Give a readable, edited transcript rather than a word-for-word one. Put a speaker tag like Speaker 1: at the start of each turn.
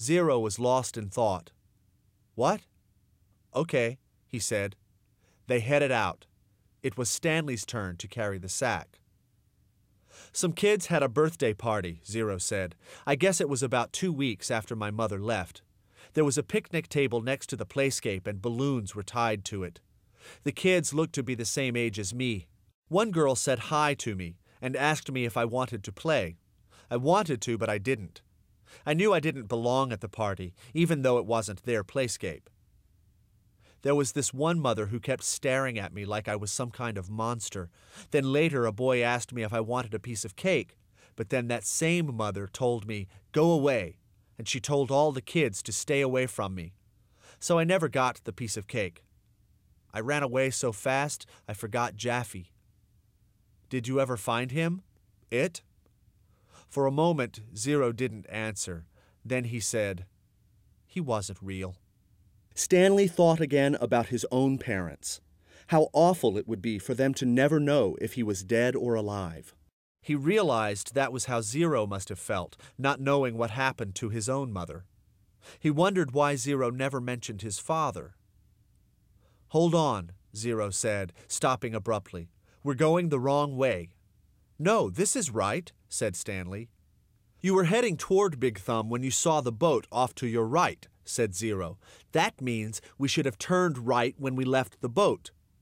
Speaker 1: Zero was lost in thought. "What?" "Okay," he said. They headed out. It was Stanley's turn to carry the sack. "Some kids had a birthday party," Zero said. "I guess it was about 2 weeks after my mother left. There was a picnic table next to the playscape and balloons were tied to it. The kids looked to be the same age as me. One girl said hi to me and asked me if I wanted to play. I wanted to, but I didn't. I knew I didn't belong at the party, even though it wasn't their playscape. There was this one mother who kept staring at me like I was some kind of monster. Then later a boy asked me if I wanted a piece of cake, but then that same mother told me, 'Go away,' and she told all the kids to stay away from me. So I never got the piece of cake. I ran away so fast I forgot Jaffe." "Did you ever find him? It?" For a moment, Zero didn't answer. Then he said, "He wasn't real." Stanley thought again about his own parents. How awful it would be for them to never know if he was dead or alive. He realized that was how Zero must have felt, not knowing what happened to his own mother. He wondered why Zero never mentioned his father. "Hold on," Zero said, stopping abruptly. "We're going the wrong way." "No, this is right," said Stanley. "You were heading toward Big Thumb when you saw the boat off to your right," said Zero. "That means we should have turned right when we left the boat.